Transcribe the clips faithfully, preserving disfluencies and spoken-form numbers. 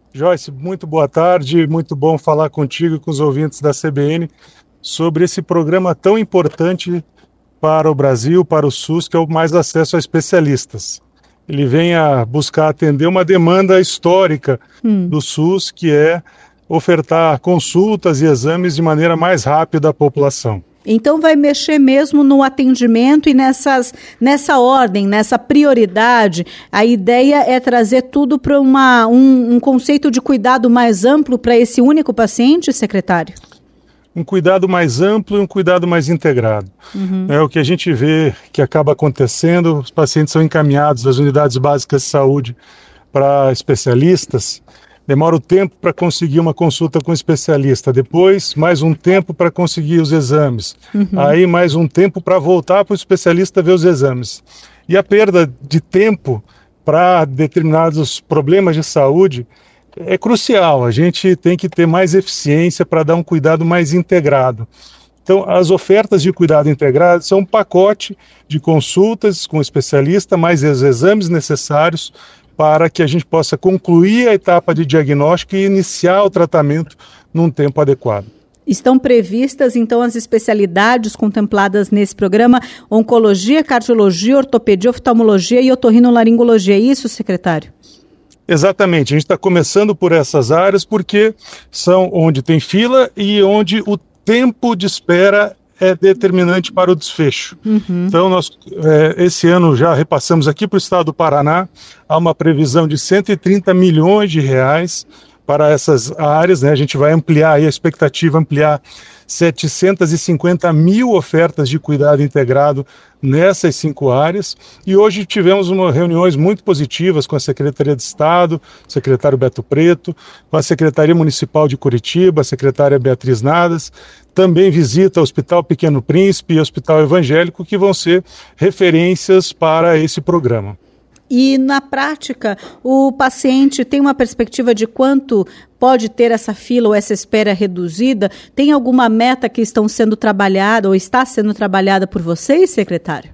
Joyce, muito boa tarde, muito bom falar contigo e com os ouvintes da C B N sobre esse programa tão importante para o Brasil, para o SUS, que é o Mais Acesso a Especialistas. Ele vem a buscar atender uma demanda histórica hum. do SUS, que é ofertar consultas e exames de maneira mais rápida à população. Então vai mexer mesmo no atendimento e nessas, nessa ordem, nessa prioridade. A ideia é trazer tudo para um, um conceito de cuidado mais amplo para esse único paciente, secretário? Um cuidado mais amplo e um cuidado mais integrado. Uhum. É o que a gente vê que acaba acontecendo, os pacientes são encaminhados das unidades básicas de saúde para especialistas, demora um tempo para conseguir uma consulta com o especialista, depois mais um tempo para conseguir os exames, uhum. aí mais um tempo para voltar para o especialista ver os exames. E a perda de tempo para determinados problemas de saúde é crucial, a gente tem que ter mais eficiência para dar um cuidado mais integrado. Então, as ofertas de cuidado integrado são um pacote de consultas com o especialista, mais os exames necessários para que a gente possa concluir a etapa de diagnóstico e iniciar o tratamento num tempo adequado. Estão previstas, então, as especialidades contempladas nesse programa: oncologia, cardiologia, ortopedia, oftalmologia e otorrinolaringologia. É isso, secretário? Exatamente. A gente está começando por essas áreas porque são onde tem fila e onde o tempo de espera é determinante para o desfecho. Uhum. Então, nós, é, esse ano já repassamos aqui para o estado do Paraná, há uma previsão de cento e trinta milhões de reais para essas áreas, né? A gente vai ampliar, aí a expectativa é ampliar setecentas e cinquenta mil ofertas de cuidado integrado nessas cinco áreas, e hoje tivemos uma, reuniões muito positivas com a Secretaria de Estado, o secretário Beto Preto, com a Secretaria Municipal de Curitiba, a secretária Beatriz Nadas, também visita o Hospital Pequeno Príncipe e o Hospital Evangélico, que vão ser referências para esse programa. E, na prática, o paciente tem uma perspectiva de quanto pode ter essa fila ou essa espera reduzida? Tem alguma meta que estão sendo trabalhada ou está sendo trabalhada por vocês, secretário?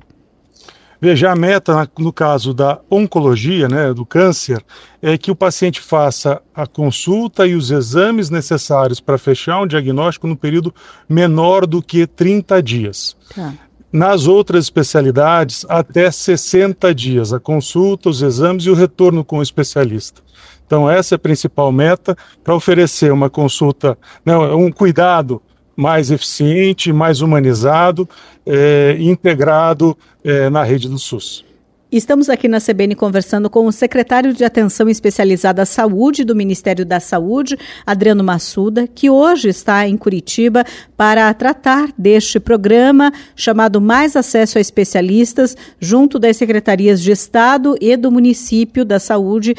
Veja, a meta, no caso da oncologia, né, do câncer, é que o paciente faça a consulta e os exames necessários para fechar um diagnóstico no período menor do que trinta dias. Tá. Nas outras especialidades, até sessenta dias, a consulta, os exames e o retorno com o especialista. Então, essa é a principal meta para oferecer uma consulta, né, um cuidado mais eficiente, mais humanizado e é, integrado é, na rede do SUS. Estamos aqui na C B N conversando com o secretário de Atenção Especializada à Saúde do Ministério da Saúde, Adriano Massuda, que hoje está em Curitiba para tratar deste programa chamado Mais Acesso a Especialistas, junto das Secretarias de Estado e do Município da Saúde.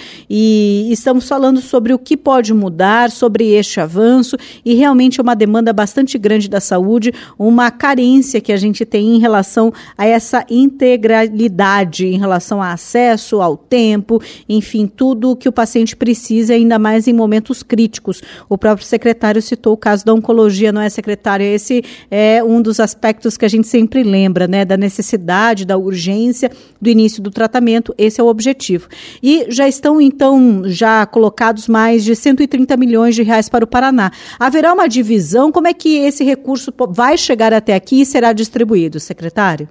E estamos falando sobre o que pode mudar, sobre este avanço, e realmente é uma demanda bastante grande da saúde, uma carência que a gente tem em relação a essa integralidade, em relação a acesso ao tempo, enfim, tudo o que o paciente precisa, ainda mais em momentos críticos. O próprio secretário citou o caso da oncologia, não é, secretário? Esse é um dos aspectos que a gente sempre lembra, né, da necessidade, da urgência do início do tratamento. Esse é o objetivo. E já estão, então, já colocados mais de cento e trinta milhões de reais para o Paraná. Haverá uma divisão? Como é que esse recurso vai chegar até aqui e será distribuído, secretário?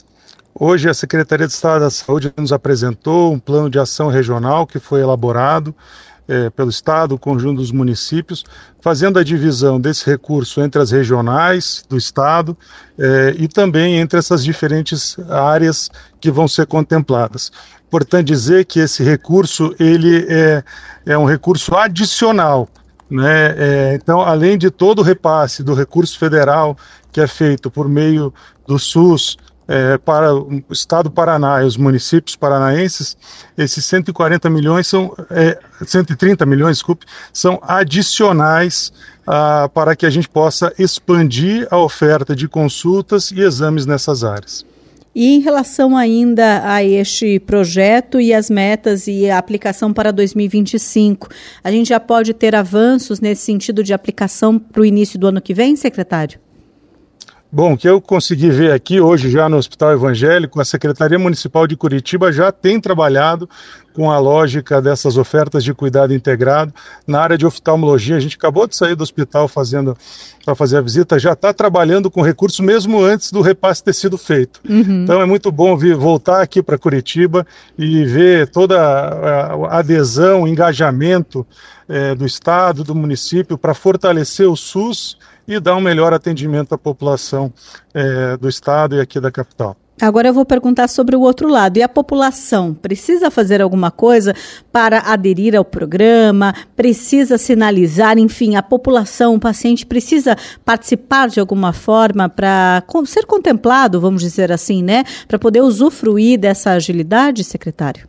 Hoje a Secretaria de Estado da Saúde nos apresentou um plano de ação regional que foi elaborado é, pelo Estado, o conjunto dos municípios, fazendo a divisão desse recurso entre as regionais do Estado é, e também entre essas diferentes áreas que vão ser contempladas. Importante dizer que esse recurso ele é, é um recurso adicional, né? É, então, além de todo o repasse do recurso federal que é feito por meio do SUS, É, para o estado do Paraná e os municípios paranaenses, esses cento e quarenta milhões são, é, cento e trinta milhões, desculpe, são adicionais ah, para que a gente possa expandir a oferta de consultas e exames nessas áreas. E em relação ainda a este projeto e as metas e a aplicação para dois mil e vinte e cinco, a gente já pode ter avanços nesse sentido de aplicação para o início do ano que vem, secretário? Bom, o que eu consegui ver aqui hoje já no Hospital Evangélico, a Secretaria Municipal de Curitiba já tem trabalhado com a lógica dessas ofertas de cuidado integrado. Na área de oftalmologia, a gente acabou de sair do hospital fazendo para fazer a visita, já está trabalhando com recursos mesmo antes do repasse ter sido feito. Uhum. Então é muito bom vir, voltar aqui para Curitiba e ver toda a, a adesão, o engajamento é, do Estado, do município para fortalecer o SUS e dar um melhor atendimento à população é, do Estado e aqui da capital. Agora eu vou perguntar sobre o outro lado. E a população precisa fazer alguma coisa para aderir ao programa? Precisa sinalizar? Enfim, a população, o paciente precisa participar de alguma forma para ser contemplado, vamos dizer assim, né? Para poder usufruir dessa agilidade, secretário?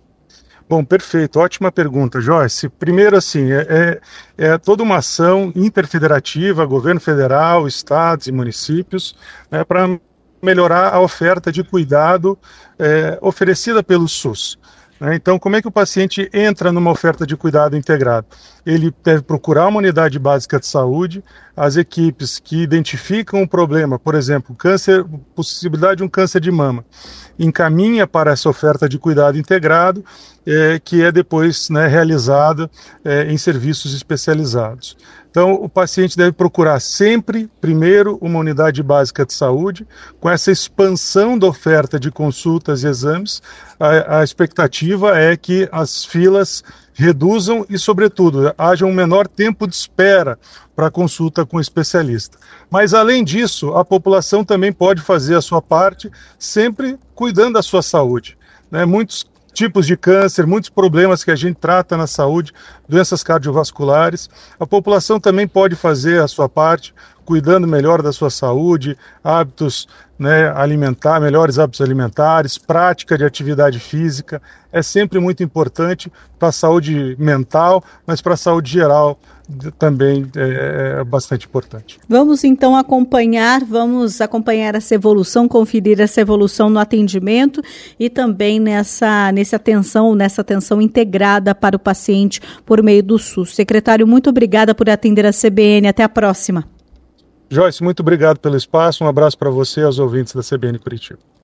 Bom, perfeito. Ótima pergunta, Joyce. Primeiro, assim, é, é, é toda uma ação interfederativa, governo federal, estados e municípios, né, para melhorar a oferta de cuidado é, oferecida pelo SUS. Né? Então, como é que o paciente entra numa oferta de cuidado integrado? Ele deve procurar uma unidade básica de saúde, as equipes que identificam o problema, por exemplo, câncer, possibilidade de um câncer de mama, encaminha para essa oferta de cuidado integrado, é, que é depois, né, realizada é, em serviços especializados. Então, o paciente deve procurar sempre, primeiro, uma unidade básica de saúde. Com essa expansão da oferta de consultas e exames, a, a expectativa é que as filas reduzam e, sobretudo, haja um menor tempo de espera para consulta com o especialista. Mas, além disso, a população também pode fazer a sua parte, sempre cuidando da sua saúde. Né? Muitos tipos de câncer, muitos problemas que a gente trata na saúde, doenças cardiovasculares. A população também pode fazer a sua parte, cuidando melhor da sua saúde, hábitos, né, alimentar, melhores hábitos alimentares, prática de atividade física. É sempre muito importante para a saúde mental, mas para a saúde geral também é, é bastante importante. Vamos então acompanhar, vamos acompanhar essa evolução, conferir essa evolução no atendimento e também nessa, nessa atenção, nessa atenção integrada para o paciente por meio do SUS. Secretário, muito obrigada por atender a C B N. Até a próxima. Joyce, muito obrigado pelo espaço. Um abraço para você e aos ouvintes da C B N Curitiba.